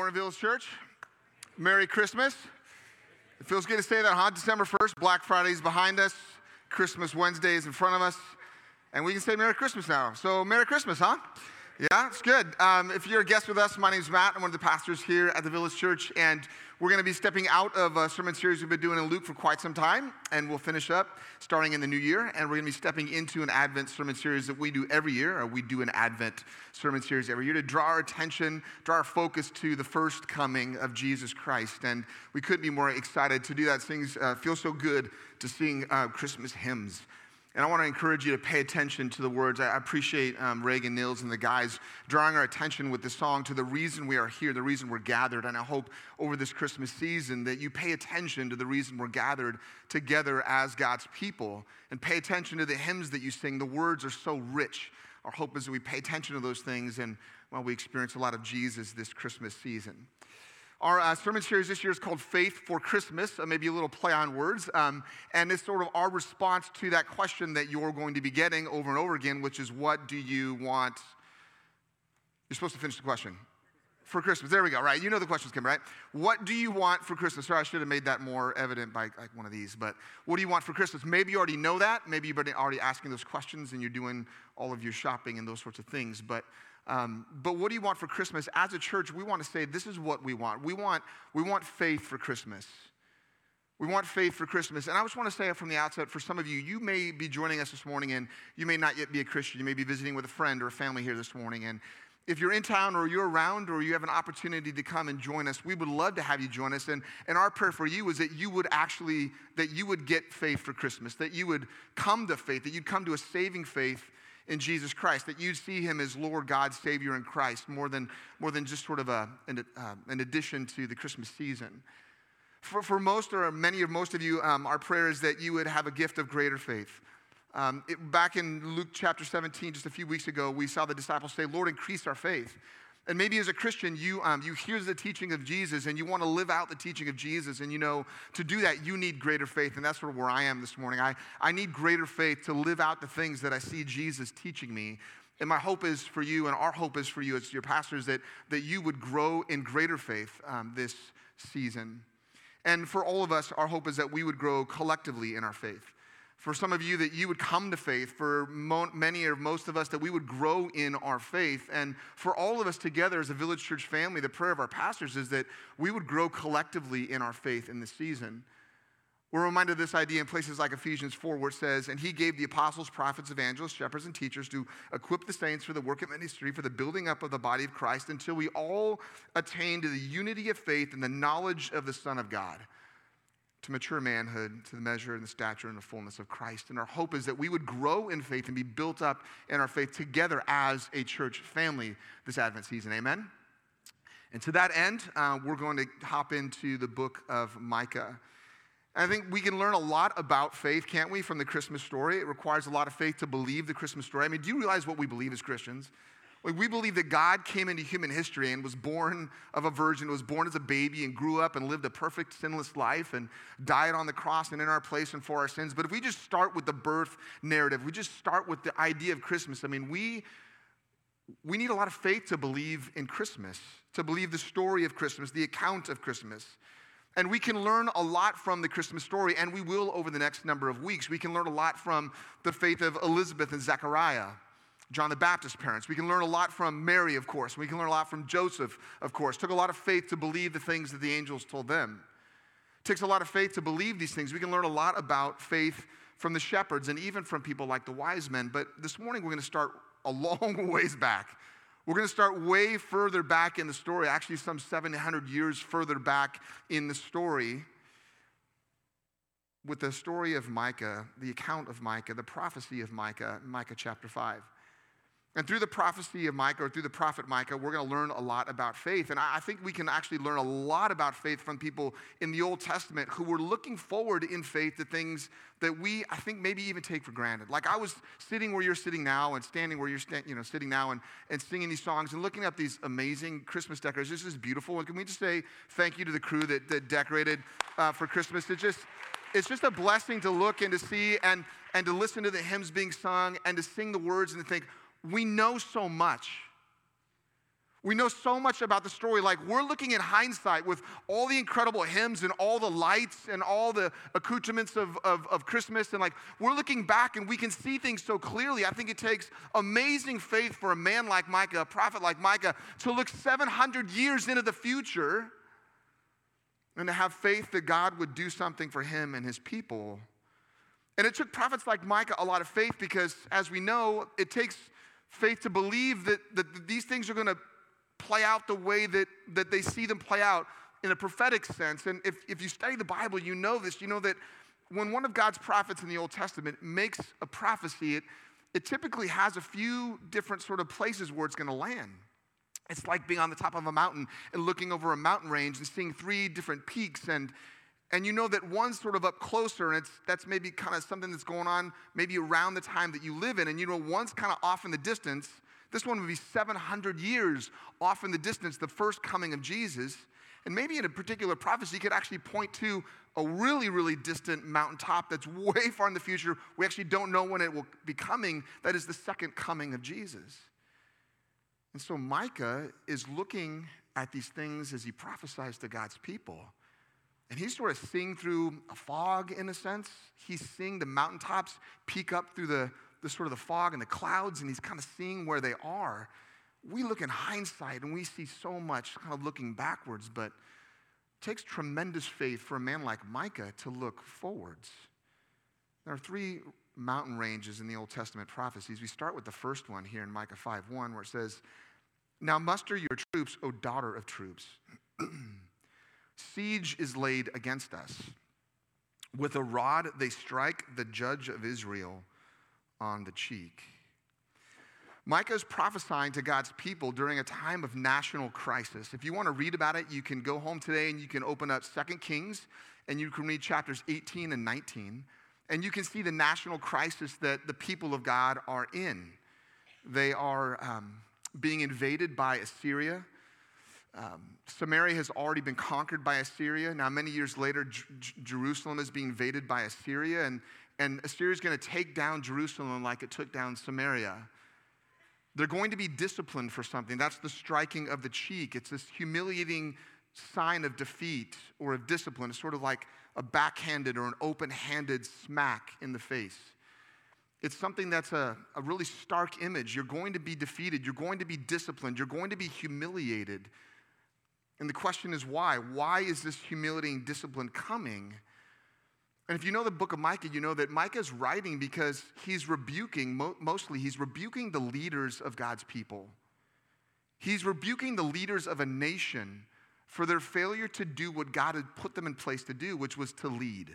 morning, Village Church. Merry Christmas. It feels good to say that, huh? December 1st, Black Friday's behind us. Christmas Wednesday is in front of us. And we can say Merry Christmas now. So Merry Christmas, huh? Yeah, it's good. If you're a guest with us, my name's Matt. I'm one of the pastors here at the Village Church, and we're going to be stepping out of a sermon series we've been doing in Luke for quite some time, and we'll finish up starting in the new year, and we're going to be stepping into an Advent sermon series that we do every year, or we do an Advent sermon series every year to draw our attention, draw our focus to the first coming of Jesus Christ, and we couldn't be more excited to do that. Things feel so good to sing Christmas hymns. And I want to encourage you to pay attention to the words. I appreciate Reagan, Nils, and the guys drawing our attention with this song to the reason we are here, the reason we're gathered. And I hope over this Christmas season that you pay attention to the reason we're gathered together as God's people. And pay attention to the hymns that you sing. The words are so rich. Our hope is that we pay attention to those things and, well, we experience a lot of Jesus this Christmas season. Our sermon series this year is called Faith for Christmas, maybe a little play on words, and it's sort of our response to that question that you're going to be getting over and over again, which is, what do you want? You're supposed to finish the question. For Christmas. There we go, right? You know the question's coming, right? What do you want for Christmas? Sorry, I should have made that more evident by like one of these, but what do you want for Christmas? Maybe you already know that. Maybe you've been already asking those questions and you're doing all of your shopping and those sorts of things, but what do you want for Christmas? As a church, we want to say this is what we want. We want faith for Christmas. We want faith for Christmas. And I just want to say from the outset, for some of you, you may be joining us this morning and you may not yet be a Christian. You may be visiting with a friend or a family here this morning. And if you're in town or you're around or you have an opportunity to come and join us, we would love to have you join us. And our prayer for you is that you would get faith for Christmas, that you would come to faith, that you'd come to a saving faith in Jesus Christ, that you'd see him as Lord God, Savior in Christ, more than just sort of an addition to the Christmas season. For most of you, our prayer is that you would have a gift of greater faith. Back in Luke chapter 17, just a few weeks ago, we saw the disciples say, Lord, increase our faith. And maybe as a Christian, you hear the teaching of Jesus and you want to live out the teaching of Jesus. And you know, to do that, you need greater faith. And that's sort of where I am this morning. I need greater faith to live out the things that I see Jesus teaching me. And my hope is for you, and our hope is for you as your pastors, that you would grow in greater faith this season. And for all of us, our hope is that we would grow collectively in our faith. For some of you, that you would come to faith. For many or most of us, that we would grow in our faith. And for all of us together as a Village Church family, the prayer of our pastors is that we would grow collectively in our faith in this season. We're reminded of this idea in places like Ephesians 4, where it says, and he gave the apostles, prophets, evangelists, shepherds, and teachers to equip the saints for the work of ministry, for the building up of the body of Christ, until we all attain to the unity of faith and the knowledge of the Son of God, to mature manhood, to the measure and the stature and the fullness of Christ. And our hope is that we would grow in faith and be built up in our faith together as a church family this Advent season. Amen? And to that end, we're going to hop into the book of Micah. And I think we can learn a lot about faith, can't we, from the Christmas story? It requires a lot of faith to believe the Christmas story. I mean, do you realize what we believe as Christians? Like, we believe that God came into human history and was born of a virgin, was born as a baby and grew up and lived a perfect, sinless life and died on the cross and in our place and for our sins. But if we just start with the birth narrative, we just start with the idea of Christmas, I mean, we need a lot of faith to believe in Christmas, to believe the story of Christmas, the account of Christmas. And we can learn a lot from the Christmas story, and we will over the next number of weeks. We can learn a lot from the faith of Elizabeth and Zechariah, John the Baptist's parents. We can learn a lot from Mary, of course. We can learn a lot from Joseph, of course. It took a lot of faith to believe the things that the angels told them. It takes a lot of faith to believe these things. We can learn a lot about faith from the shepherds and even from people like the wise men. But this morning we're going to start a long ways back. We're going to start way further back in the story, actually some 700 years further back in the story, with the story of Micah, the account of Micah, the prophecy of Micah, Micah chapter 5. And through the prophecy of Micah, or through the prophet Micah, we're going to learn a lot about faith. And I think we can actually learn a lot about faith from people in the Old Testament who were looking forward in faith to things that we, I think, maybe even take for granted. Like I was sitting where you're sitting now and standing where you're sitting now and singing these songs and looking up these amazing Christmas decorations. This is beautiful. And can we just say thank you to the crew that decorated for Christmas? It's just a blessing to look and to see and to listen to the hymns being sung and to sing the words and to think, we know so much. We know so much about the story. Like, we're looking in hindsight with all the incredible hymns and all the lights and all the accoutrements of Christmas. And like, we're looking back and we can see things so clearly. I think it takes amazing faith for a man like Micah, a prophet like Micah, to look 700 years into the future and to have faith that God would do something for him and his people. And it took prophets like Micah a lot of faith because, as we know, it takes faith to believe that these things are going to play out the way that they see them play out in a prophetic sense. And if you study the Bible, you know this. You know that when one of God's prophets in the Old Testament makes a prophecy, it typically has a few different sort of places where it's going to land. It's like being on the top of a mountain and looking over a mountain range and seeing 3 different peaks. And you know that one's sort of up closer, and that's maybe kind of something that's going on maybe around the time that you live in. And you know, one's kind of off in the distance. This one would be 700 years off in the distance, the first coming of Jesus. And maybe in a particular prophecy, you could actually point to a really, really distant mountaintop that's way far in the future. We actually don't know when it will be coming. That is the second coming of Jesus. And so Micah is looking at these things as he prophesies to God's people. And he's sort of seeing through a fog in a sense. He's seeing the mountaintops peek up through the sort of the fog and the clouds, and he's kind of seeing where they are. We look in hindsight and we see so much kind of looking backwards, but it takes tremendous faith for a man like Micah to look forwards. There are 3 mountain ranges in the Old Testament prophecies. We start with the first one here in Micah 5:1, where it says, "Now muster your troops, O daughter of troops. Siege is laid against us. With a rod they strike the judge of Israel on the cheek." Micah is prophesying to God's people during a time of national crisis. If you want to read about it, you can go home today and you can open up 2 Kings and you can read chapters 18 and 19. And you can see the national crisis that the people of God are in. They are being invaded by Assyria. Samaria has already been conquered by Assyria. Now, many years later, Jerusalem is being invaded by Assyria, and Assyria is going to take down Jerusalem like it took down Samaria. They're going to be disciplined for something. That's the striking of the cheek. It's this humiliating sign of defeat or of discipline. It's sort of like a backhanded or an open-handed smack in the face. It's something that's a really stark image. You're going to be defeated. You're going to be disciplined. You're going to be humiliated. And the question is why? Why is this humiliating discipline coming? And if you know the book of Micah, you know that Micah is writing because he's rebuking, mostly he's rebuking the leaders of God's people. He's rebuking the leaders of a nation for their failure to do what God had put them in place to do, which was to lead.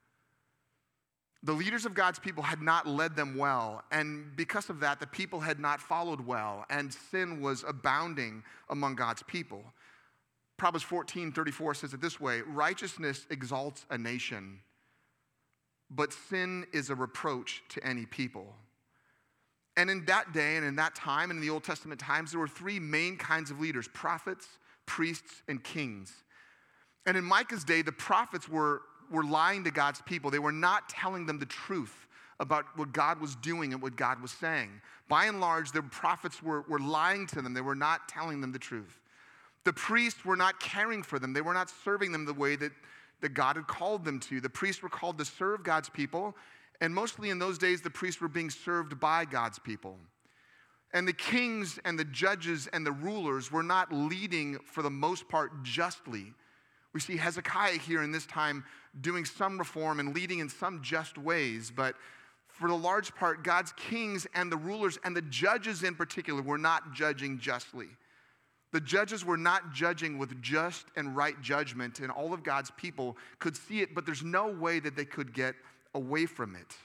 The leaders of God's people had not led them well, and because of that, the people had not followed well, and sin was abounding among God's people. Proverbs 14:34 says it this way: "Righteousness exalts a nation, but sin is a reproach to any people." And in that day and in that time, and in the Old Testament times, there were 3 main kinds of leaders: prophets, priests, and kings. And in Micah's day, the prophets were lying to God's people. They were not telling them the truth about what God was doing and what God was saying. By and large, the prophets were lying to them. They were not telling them the truth. The priests were not caring for them. They were not serving them the way that God had called them to. The priests were called to serve God's people, and mostly in those days, the priests were being served by God's people. And the kings and the judges and the rulers were not leading, for the most part, justly. We see Hezekiah here in this time doing some reform and leading in some just ways, but for the large part, God's kings and the rulers and the judges in particular were not judging justly. The judges were not judging with just and right judgment, and all of God's people could see it, but there's no way that they could get away from it.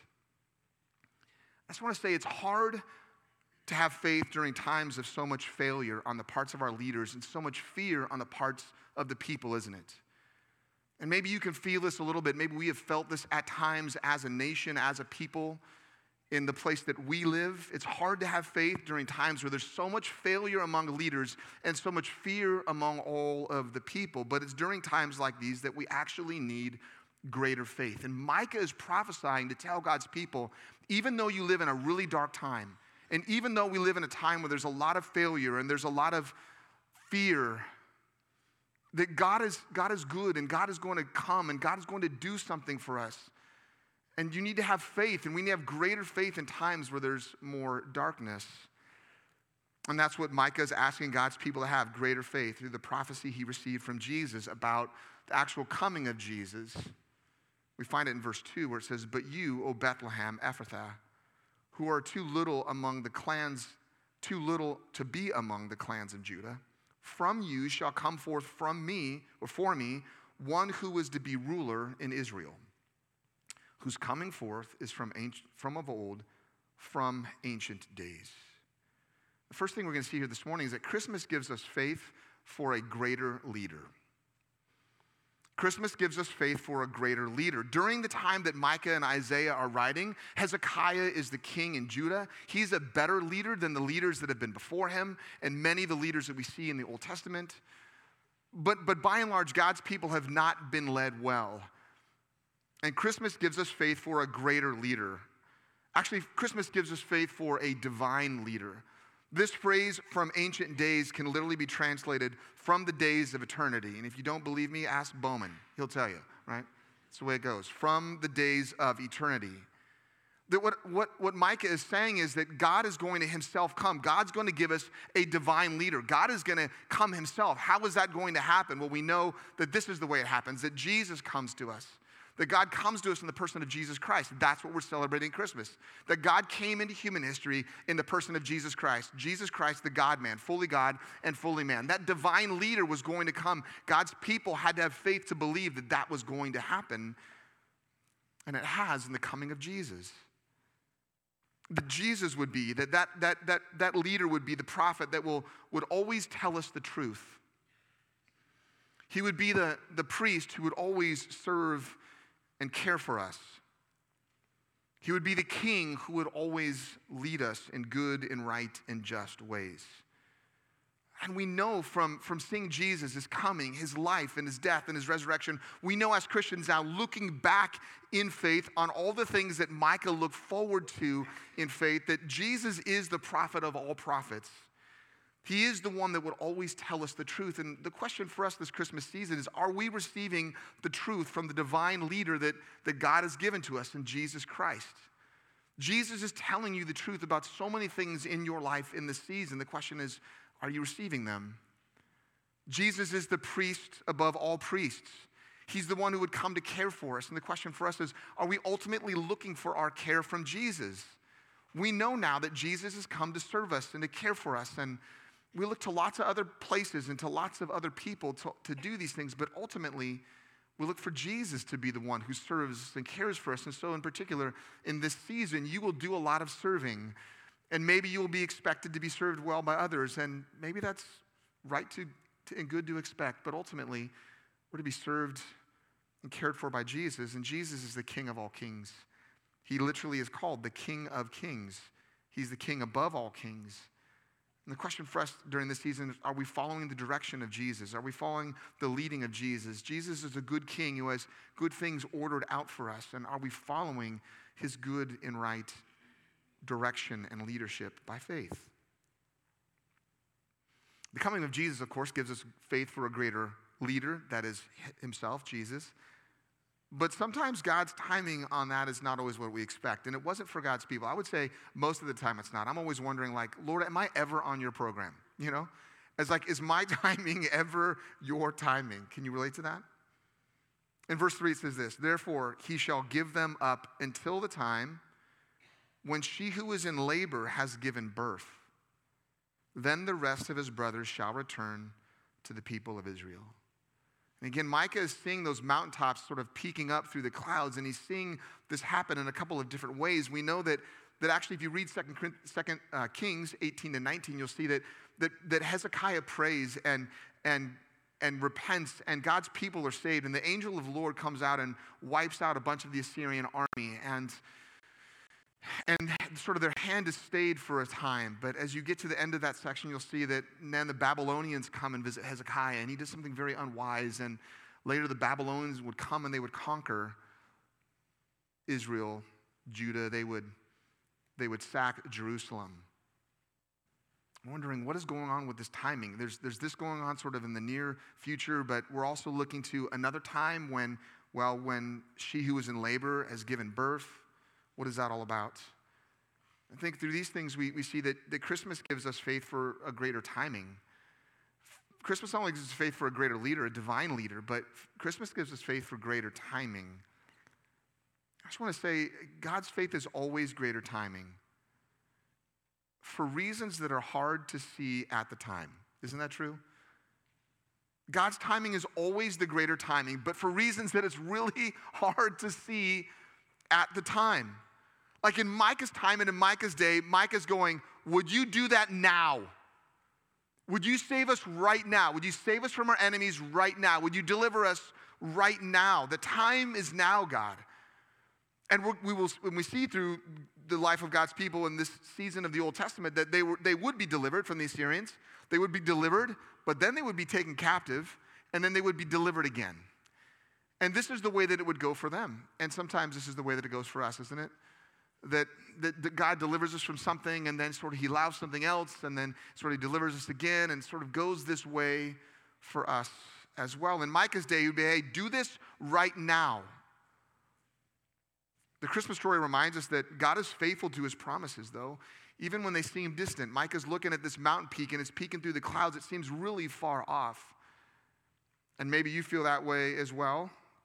I just want to say it's hard to have faith during times of so much failure on the parts of our leaders and so much fear on the parts of the people, isn't it? And maybe you can feel this a little bit. Maybe we have felt this at times as a nation, as a people, in the place that we live. It's hard to have faith during times where there's so much failure among leaders and so much fear among all of the people. But it's during times like these that we actually need greater faith. And Micah is prophesying to tell God's people, even though you live in a really dark time, and even though we live in a time where there's a lot of failure and there's a lot of fear that God is good and God is going to come and God is going to do something for us. And you need to have faith, and we need to have greater faith in times where there's more darkness. And that's what Micah is asking God's people to have, greater faith, through the prophecy he received from Jesus about the actual coming of Jesus. We find it in verse 2 where it says, "But you, O Bethlehem Ephrathah, who are too little to be among the clans of Judah, from you shall come forth from me, or for me, one who is to be ruler in Israel, whose coming forth is from of old, from ancient days." The first thing we're going to see here this morning is that Christmas gives us faith for a greater leader. Christmas gives us faith for a greater leader. During the time that Micah and Isaiah are writing, Hezekiah is the king in Judah. He's a better leader than the leaders that have been before him and many of the leaders that we see in the Old Testament. But by and large, God's people have not been led well. And Christmas gives us faith for a greater leader. Actually, Christmas gives us faith for a divine leader. This phrase, "from ancient days," can literally be translated "from the days of eternity." And if you don't believe me, ask Bowman. He'll tell you, right? That's the way it goes. From the days of eternity. That what Micah is saying is that God is going to himself come. God's going to give us a divine leader. God is going to come himself. How is that going to happen? Well, we know that this is the way it happens, that Jesus comes to us. That God comes to us in the person of Jesus Christ. That's what we're celebrating Christmas. That God came into human history in the person of Jesus Christ. Jesus Christ, the God-man, fully God and fully man. That divine leader was going to come. God's people had to have faith to believe that that was going to happen. And it has in the coming of Jesus. That Jesus would be, that leader would be the prophet that would always tell us the truth. He would be the priest who would always serve and care for us. He would be the king who would always lead us in good and right and just ways. And we know from seeing Jesus, his coming, his life and his death and his resurrection, we know as Christians now, looking back in faith on all the things that Micah looked forward to in faith, that Jesus is the prophet of all prophets. He is the one that would always tell us the truth. And the question for us this Christmas season is, are we receiving the truth from the divine leader that God has given to us in Jesus Christ? Jesus is telling you the truth about so many things in your life in this season. The question is, are you receiving them? Jesus is the priest above all priests. He's the one who would come to care for us. And the question for us is, are we ultimately looking for our care from Jesus? We know now that Jesus has come to serve us and to care for us. And we look to lots of other places and to lots of other people to do these things, but ultimately, we look for Jesus to be the one who serves and cares for us. And so in particular, in this season, you will do a lot of serving. And maybe you will be expected to be served well by others. And maybe that's right and good to expect. But ultimately, we're to be served and cared for by Jesus. And Jesus is the King of all kings. He literally is called the King of kings. He's the King above all kings. And the question for us during this season is, are we following the direction of Jesus? Are we following the leading of Jesus? Jesus is a good king who has good things ordered out for us. And are we following his good and right direction and leadership by faith? The coming of Jesus, of course, gives us faith for a greater leader, that is himself, Jesus. But sometimes God's timing on that is not always what we expect. And it wasn't for God's people. I would say most of the time it's not. I'm always wondering, like, Lord, am I ever on your program? You know? It's like, is my timing ever your timing? Can you relate to that? In verse 3 it says this, "Therefore he shall give them up until the time when she who is in labor has given birth. Then the rest of his brothers shall return to the people of Israel." And again, Micah is seeing those mountaintops sort of peeking up through the clouds, and he's seeing this happen in a couple of different ways. We know that actually, if you read 2 Kings 18 to 19, you'll see that Hezekiah prays and repents, and God's people are saved, and the angel of the Lord comes out and wipes out a bunch of the Assyrian army, and sort of their hand is stayed for a time. But as you get to the end of that section, you'll see that then the Babylonians come and visit Hezekiah, and he does something very unwise. And later the Babylonians would come and they would conquer Israel, Judah. They would sack Jerusalem. wondering what is going on with this timing. There's this going on sort of in the near future, but we're also looking to another time when she who is in labor has given birth. What is that all about? I think through these things we see that Christmas gives us faith for a greater timing. Christmas not only gives us faith for a greater leader, a divine leader, but Christmas gives us faith for greater timing. I just want to say, God's faith is always greater timing for reasons that are hard to see at the time. Isn't that true? God's timing is always the greater timing, but for reasons that it's really hard to see at the time. Like in Micah's time and in Micah's day, Micah's going, would you do that now? Would you save us right now? Would you save us from our enemies right now? Would you deliver us right now? The time is now, God. And when we see through the life of God's people in this season of the Old Testament that they would be delivered from the Assyrians. They would be delivered, but then they would be taken captive, and then they would be delivered again. And this is the way that it would go for them. And sometimes this is the way that it goes for us, isn't it? That God delivers us from something, and then sort of he allows something else, and then sort of delivers us again, and sort of goes this way for us as well. In Micah's day, he would be, hey, do this right now. The Christmas story reminds us that God is faithful to his promises, though. Even when they seem distant, Micah's looking at this mountain peak, and it's peeking through the clouds. It seems really far off. And maybe you feel that way as well.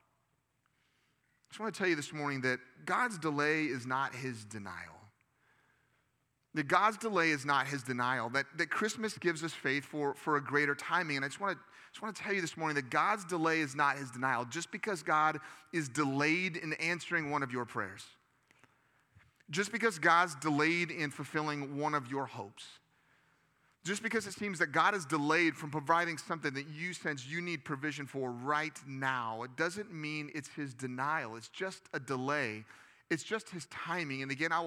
I just want to tell you this morning that God's delay is not his denial. That God's delay is not his denial. That Christmas gives us faith for a greater timing. And I just want to tell you this morning that God's delay is not his denial. Just because God is delayed in answering one of your prayers. Just because God's delayed in fulfilling one of your hopes. Just because it seems that God is delayed from providing something that you sense you need provision for right now, it doesn't mean it's his denial. It's just a delay. It's just his timing. And again, I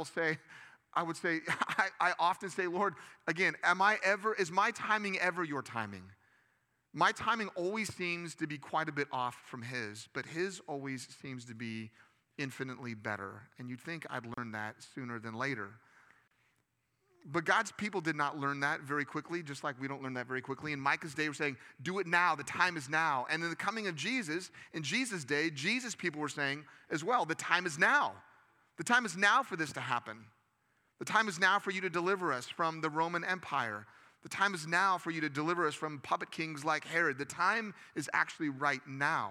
often say, Lord, again, is my timing ever your timing? My timing always seems to be quite a bit off from his, but his always seems to be infinitely better. And you'd think I'd learn that sooner than later. But God's people did not learn that very quickly, just like we don't learn that very quickly. In Micah's day, we're saying, do it now, the time is now. And in the coming of Jesus, in Jesus' day, Jesus' people were saying as well, the time is now. The time is now for this to happen. The time is now for you to deliver us from the Roman Empire. The time is now for you to deliver us from puppet kings like Herod. The time is actually right now.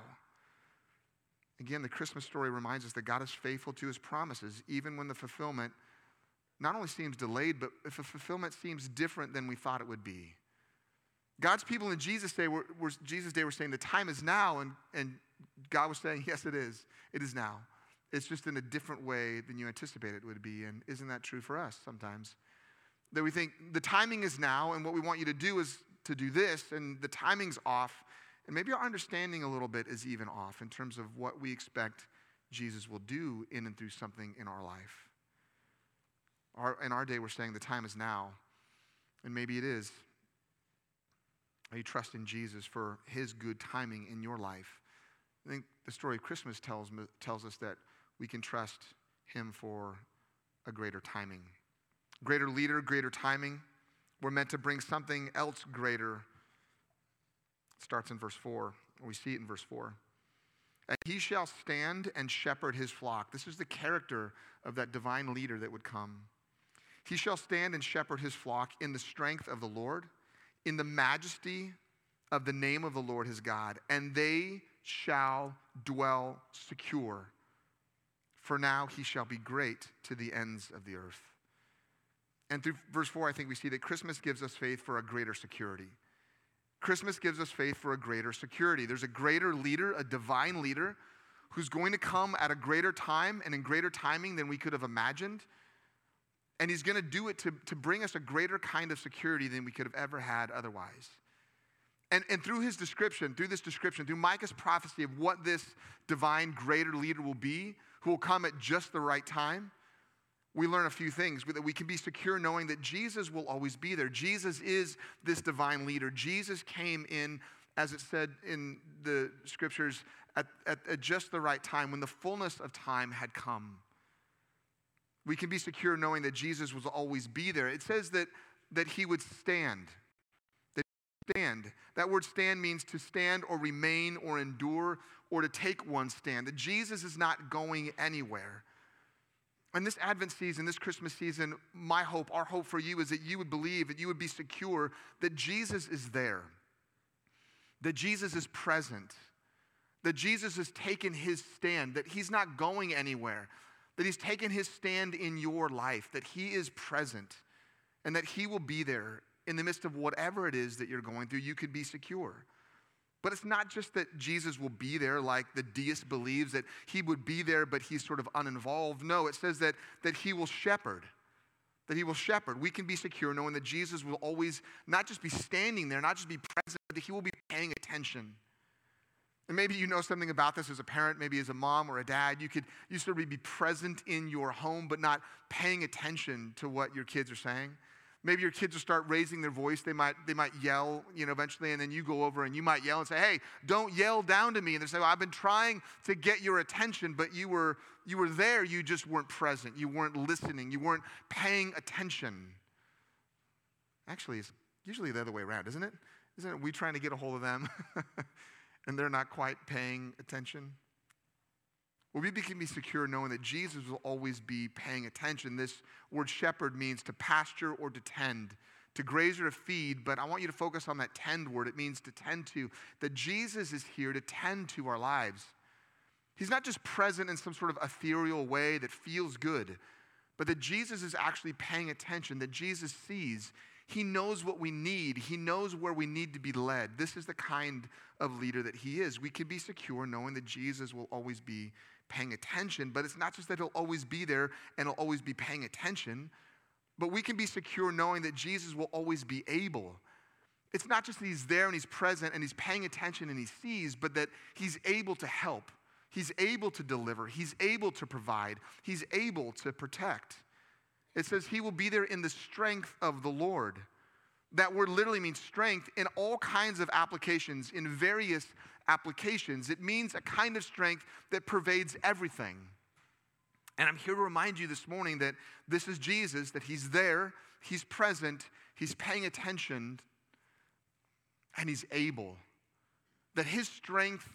Again, the Christmas story reminds us that God is faithful to his promises, even when the fulfillment not only seems delayed, but if a fulfillment seems different than we thought it would be. God's people in Jesus' day were saying the time is now, and God was saying, yes, it is. It is now. It's just in a different way than you anticipated it would be. And isn't that true for us sometimes? That we think the timing is now, and what we want you to do is to do this, and the timing's off. And maybe our understanding a little bit is even off in terms of what we expect Jesus will do in and through something in our life. In our day, we're saying the time is now, and maybe it is. Are you trusting Jesus for his good timing in your life? I think the story of Christmas tells us that we can trust him for a greater timing. Greater leader, greater timing. We're meant to bring something else greater. It starts in verse 4. We see it in verse 4. And he shall stand and shepherd his flock. This is the character of that divine leader that would come. He shall stand and shepherd his flock in the strength of the Lord, in the majesty of the name of the Lord his God, and they shall dwell secure. For now he shall be great to the ends of the earth. And through verse 4, I think we see that Christmas gives us faith for a greater security. Christmas gives us faith for a greater security. There's a greater leader, a divine leader, who's going to come at a greater time and in greater timing than we could have imagined. And he's going to do it to bring us a greater kind of security than we could have ever had otherwise. And through this description, through Micah's prophecy of what this divine greater leader will be, who will come at just the right time, we learn a few things. That we can be secure knowing that Jesus will always be there. Jesus is this divine leader. Jesus came in, as it said in the scriptures, at just the right time, when the fullness of time had come. We can be secure knowing that Jesus will always be there. It says that that he would stand. Stand. That word stand means to stand or remain or endure or to take one's stand. That Jesus is not going anywhere. And this Advent season, this Christmas season, my hope, our hope for you is that you would believe, that you would be secure that Jesus is there, that Jesus is present, that Jesus has taken his stand, that he's not going anywhere, that he's taken his stand in your life, that he is present, and that he will be there in the midst of whatever it is that you're going through. You could be secure. But it's not just that Jesus will be there like the deist believes, that he would be there but he's sort of uninvolved. No, it says that he will shepherd, that he will shepherd. We can be secure knowing that Jesus will always not just be standing there, not just be present, but that he will be paying attention. And maybe you know something about this as a parent, maybe as a mom or a dad. You sort of be present in your home but not paying attention to what your kids are saying. Maybe your kids will start raising their voice. They might yell, eventually, and then you go over and you might yell and say, "Hey, don't yell down to me." And they say, "Well, I've been trying to get your attention, but you were there. You just weren't present. You weren't listening. You weren't paying attention." Actually, it's usually the other way around, isn't it? Isn't it we trying to get a hold of them, and they're not quite paying attention? Well, we can be secure knowing that Jesus will always be paying attention. This word shepherd means to pasture or to tend, to graze or to feed, but I want you to focus on that tend word. It means to tend to, that Jesus is here to tend to our lives. He's not just present in some sort of ethereal way that feels good, but that Jesus is actually paying attention, that Jesus sees. He knows what we need. He knows where we need to be led. This is the kind of leader that he is. We can be secure knowing that Jesus will always be paying attention, but it's not just that he'll always be there and he'll always be paying attention, but we can be secure knowing that Jesus will always be able. It's not just that he's there and he's present and he's paying attention and he sees, but that he's able to help. He's able to deliver. He's able to provide. He's able to protect. It says he will be there in the strength of the Lord. That word literally means strength in all kinds of applications, in various applications. It means a kind of strength that pervades everything. And I'm here to remind you this morning that this is Jesus, that he's there, he's present, he's paying attention, and he's able. That his strength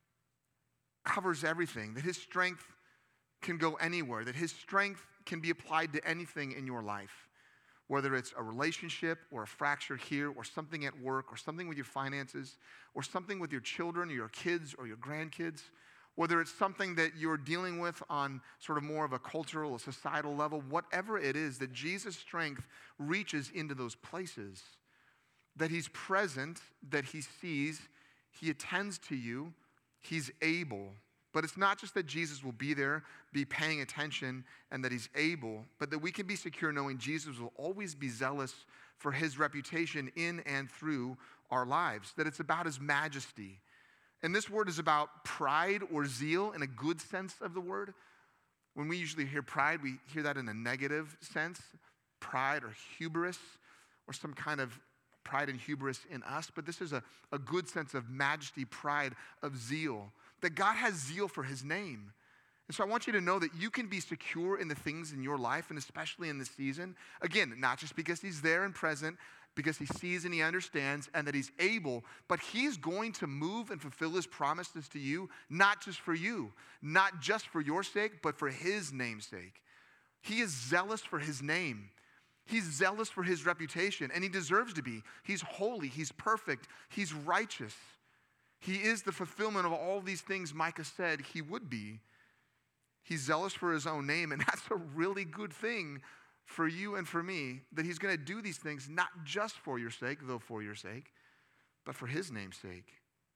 covers everything, that his strength can go anywhere, that his strength can be applied to anything in your life. Whether it's a relationship or a fracture here or something at work or something with your finances or something with your children or your kids or your grandkids, whether it's something that you're dealing with on sort of more of a cultural or societal level, whatever it is, that Jesus' strength reaches into those places, that he's present, that he sees, he attends to you, he's able. But it's not just that Jesus will be there, be paying attention, and that he's able, but that we can be secure knowing Jesus will always be zealous for his reputation in and through our lives, that it's about his majesty. And this word is about pride or zeal in a good sense of the word. When we usually hear pride, we hear that in a negative sense, pride or hubris, or some kind of pride and hubris in us. But this is a good sense of majesty, pride, of zeal. That God has zeal for his name. And so I want you to know that you can be secure in the things in your life, and especially in this season. Again, not just because he's there and present, because he sees and he understands and that he's able, but he's going to move and fulfill his promises to you, not just for you, not just for your sake, but for his name's sake. He is zealous for his name. He's zealous for his reputation, and he deserves to be. He's holy, he's perfect, he's righteous. He is the fulfillment of all these things Micah said he would be. He's zealous for his own name, and that's a really good thing for you and for me, that he's going to do these things not just for your sake, though for your sake, but for his name's sake.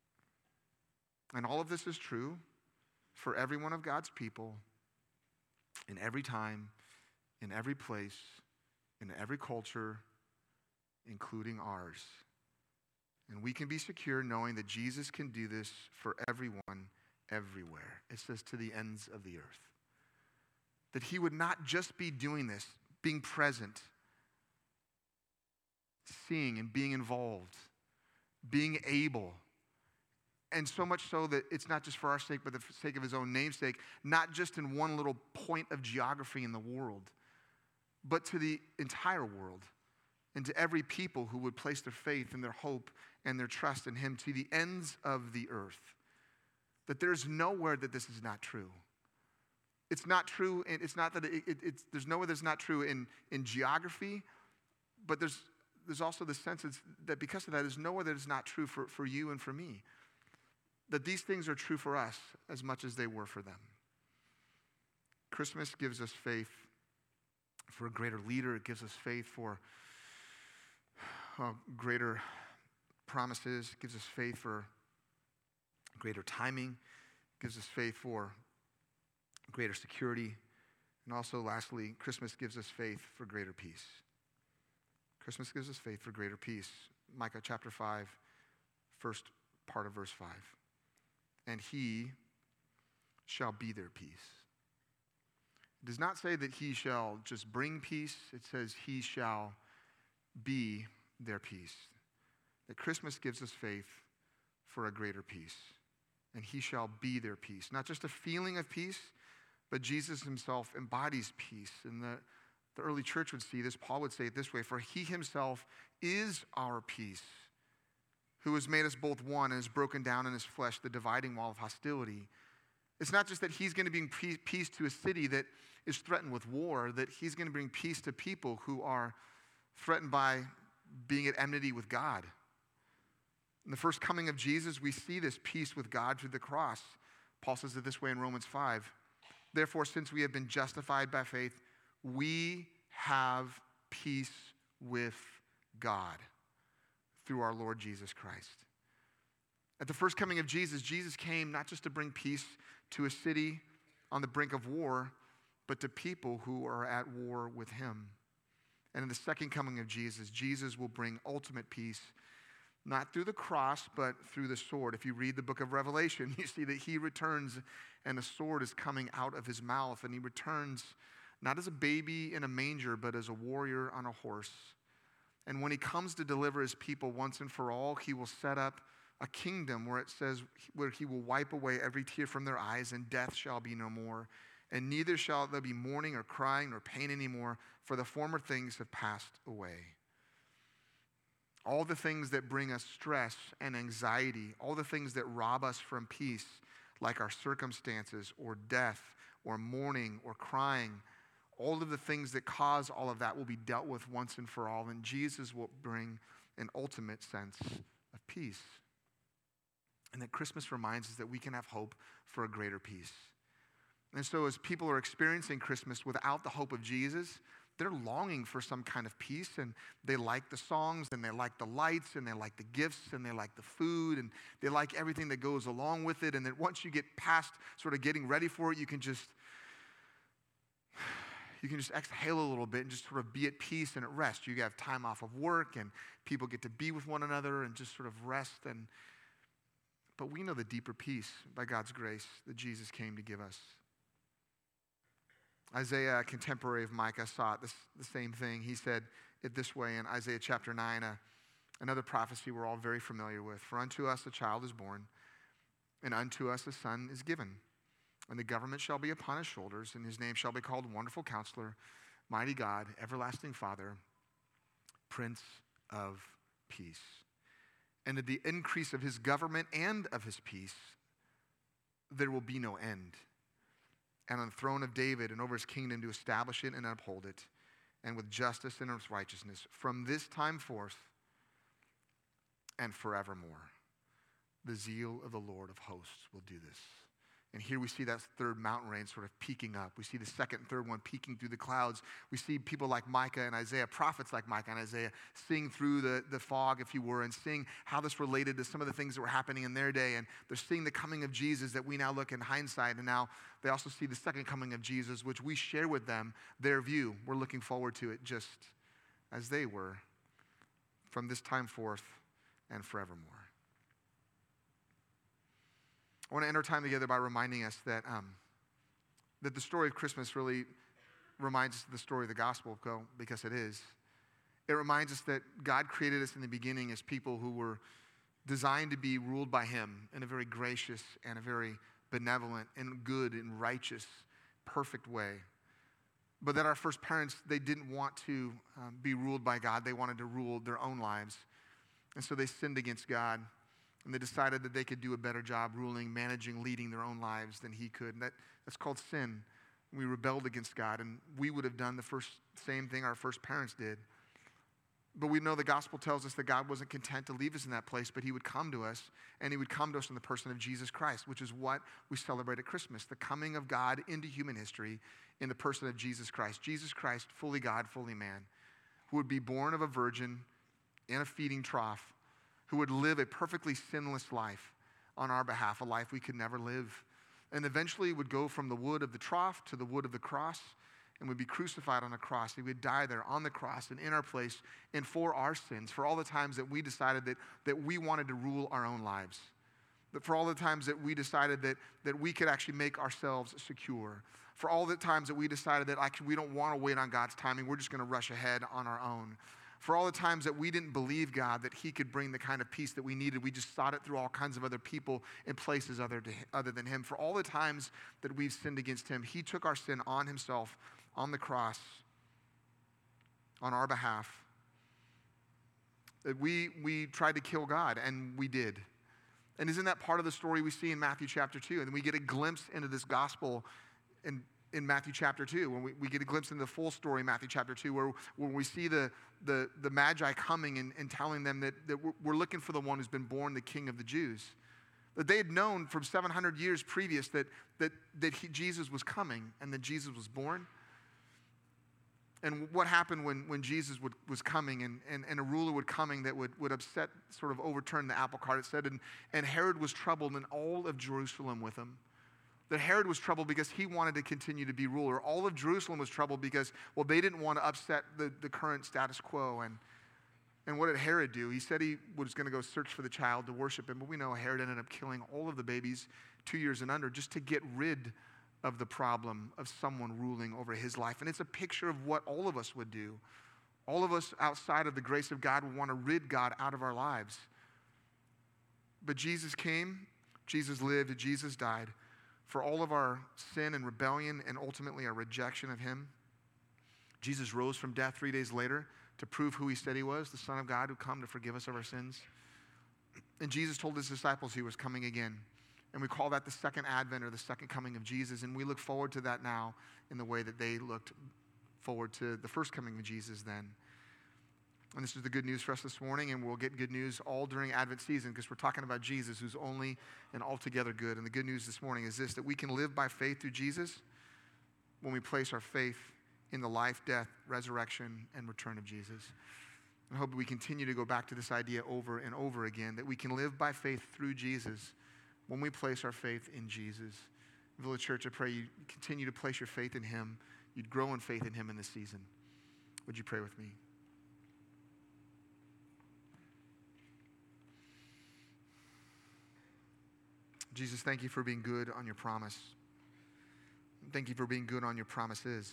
And all of this is true for every one of God's people, in every time, in every place, in every culture, including ours. And we can be secure knowing that Jesus can do this for everyone, everywhere. It says to the ends of the earth. That he would not just be doing this, being present, seeing and being involved, being able. And so much so that it's not just for our sake, but the sake of his own namesake, not just in one little point of geography in the world, but to the entire world. and to every people who would place their faith and their hope and their trust in him to the ends of the earth. That there's nowhere that this is not true. It's not true, and it's not that there's nowhere that's not true in geography, but there's also the sense that because of that, there's nowhere that is not true for you and for me. That these things are true for us as much as they were for them. Christmas gives us faith for a greater leader. It gives us faith for greater promises. It gives us faith for greater timing. It gives us faith for greater security. And also, lastly, Christmas gives us faith for greater peace. Christmas gives us faith for greater peace. Micah chapter 5, first part of verse 5. And he shall be their peace. It does not say that he shall just bring peace. It says he shall be their peace. That Christmas gives us faith for a greater peace. And he shall be their peace. Not just a feeling of peace, but Jesus himself embodies peace. And the early church would see this. Paul would say it this way: for he himself is our peace, who has made us both one and has broken down in his flesh the dividing wall of hostility. It's not just that he's going to bring peace to a city that is threatened with war, that he's going to bring peace to people who are threatened by being at enmity with God. In the first coming of Jesus, we see this peace with God through the cross. Paul says it this way in Romans 5. Therefore, since we have been justified by faith, we have peace with God through our Lord Jesus Christ. At the first coming of Jesus, Jesus came not just to bring peace to a city on the brink of war, but to people who are at war with him. And in the second coming of Jesus, Jesus will bring ultimate peace, not through the cross, but through the sword. If you read the book of Revelation, you see that he returns and a sword is coming out of his mouth, and he returns not as a baby in a manger, but as a warrior on a horse. And when he comes to deliver his people once and for all, he will set up a kingdom where it says, where he will wipe away every tear from their eyes, and death shall be no more. And neither shall there be mourning or crying nor pain anymore, for the former things have passed away. All the things that bring us stress and anxiety, all the things that rob us from peace, like our circumstances or death or mourning or crying, all of the things that cause all of that will be dealt with once and for all, and Jesus will bring an ultimate sense of peace. And that Christmas reminds us that we can have hope for a greater peace. And so as people are experiencing Christmas without the hope of Jesus, they're longing for some kind of peace, and they like the songs, and they like the lights, and they like the gifts, and they like the food, and they like everything that goes along with it. And that once you get past sort of getting ready for it, you can just exhale a little bit and just sort of be at peace and at rest. You have time off of work, and people get to be with one another and just sort of rest. But we know the deeper peace by God's grace that Jesus came to give us. Isaiah, a contemporary of Micah, saw it the same thing. He said it this way in Isaiah chapter 9, another prophecy we're all very familiar with. For unto us a child is born, and unto us a son is given. And the government shall be upon his shoulders, and his name shall be called Wonderful Counselor, Mighty God, Everlasting Father, Prince of Peace. And at the increase of his government and of his peace, there will be no end. And on the throne of David and over his kingdom to establish it and uphold it, and with justice and with righteousness, from this time forth and forevermore. The zeal of the Lord of hosts will do this. And here we see that third mountain range sort of peaking up. We see the second and third one peeking through the clouds. We see people like Micah and Isaiah, prophets like Micah and Isaiah, seeing through the fog, if you were, and seeing how this related to some of the things that were happening in their day. And they're seeing the coming of Jesus that we now look in hindsight. And now they also see the second coming of Jesus, which we share with them their view. We're looking forward to it just as they were from this time forth and forevermore. I want to end our time together by reminding us that the story of Christmas really reminds us of the story of the gospel, because it is. It reminds us that God created us in the beginning as people who were designed to be ruled by him in a very gracious and a very benevolent and good and righteous, perfect way. but that our first parents, they didn't want to be ruled by God. They wanted to rule their own lives. And so they sinned against God, and they decided that they could do a better job ruling, managing, leading their own lives than he could. And that's called sin. We rebelled against God, and we would have done the same thing our first parents did. But we know the gospel tells us that God wasn't content to leave us in that place, but he would come to us, and he would come to us in the person of Jesus Christ, which is what we celebrate at Christmas, the coming of God into human history in the person of Jesus Christ. Jesus Christ, fully God, fully man, who would be born of a virgin in a feeding trough, who would live a perfectly sinless life on our behalf, a life we could never live, and eventually would go from the wood of the trough to the wood of the cross, and would be crucified on a cross. He would die there on the cross and in our place and for our sins, for all the times that we decided that we wanted to rule our own lives, that for all the times that we decided that we could actually make ourselves secure, for all the times that we decided that actually we don't want to wait on God's timing, we're just going to rush ahead on our own, for all the times that we didn't believe God that he could bring the kind of peace that we needed. We just sought it through all kinds of other people and places other than him. For all the times that we've sinned against him, he took our sin on himself on the cross on our behalf. That we tried to kill God, and we did. And isn't that part of the story we see in Matthew chapter 2? And we get a glimpse into this gospel in Matthew chapter 2, when we get a glimpse into the full story in Matthew chapter 2, where we see the Magi coming and telling them that we're looking for the one who's been born the King of the Jews. That they had known from 700 years previous that Jesus was coming and that Jesus was born. And what happened when Jesus was coming and a ruler would coming that would upset, sort of overturn the apple cart, it said, and Herod was troubled and all of Jerusalem with him. That Herod was troubled because he wanted to continue to be ruler. All of Jerusalem was troubled because, well, they didn't want to upset the current status quo. And what did Herod do? He said he was going to go search for the child to worship him, but we know Herod ended up killing all of the babies 2 years and under just to get rid of the problem of someone ruling over his life. And it's a picture of what all of us would do. All of us outside of the grace of God would want to rid God out of our lives. But Jesus came, Jesus lived, Jesus died for all of our sin and rebellion and ultimately our rejection of him. Jesus rose from death 3 days later to prove who he said he was, the Son of God who come to forgive us of our sins. And Jesus told his disciples he was coming again. And we call that the second advent or the second coming of Jesus. And we look forward to that now in the way that they looked forward to the first coming of Jesus then. And this is the good news for us this morning, and we'll get good news all during Advent season because we're talking about Jesus, who's only and altogether good. And the good news this morning is this, that we can live by faith through Jesus when we place our faith in the life, death, resurrection, and return of Jesus. And I hope we continue to go back to this idea over and over again, that we can live by faith through Jesus when we place our faith in Jesus. Village Church, I pray you continue to place your faith in him. You'd grow in faith in him in this season. Would you pray with me? Jesus, thank you for being good on your promise. Thank you for being good on your promises.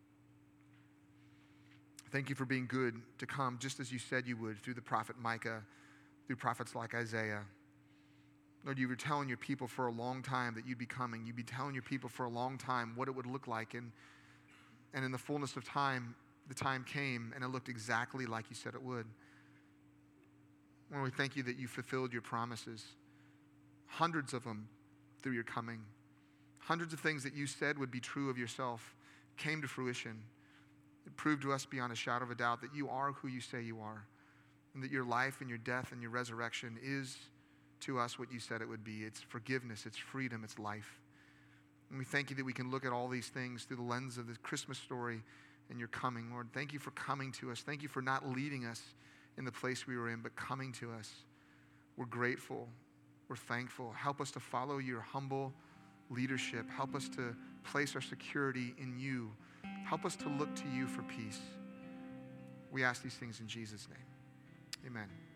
Thank you for being good to come just as you said you would through the prophet Micah, through prophets like Isaiah. Lord, you were telling your people for a long time that you'd be coming. You'd be telling your people for a long time what it would look like. And in the fullness of time, the time came and it looked exactly like you said it would. Lord, we thank you that you fulfilled your promises. Hundreds of them through your coming. Hundreds of things that you said would be true of yourself came to fruition. It proved to us beyond a shadow of a doubt that you are who you say you are, and that your life and your death and your resurrection is to us what you said it would be. It's forgiveness, it's freedom, it's life. And we thank you that we can look at all these things through the lens of this Christmas story and your coming. Lord, thank you for coming to us. Thank you for not leaving us in the place we were in, but coming to us. We're grateful. We're thankful. Help us to follow your humble leadership. Help us to place our security in you. Help us to look to you for peace. We ask these things in Jesus' name. Amen.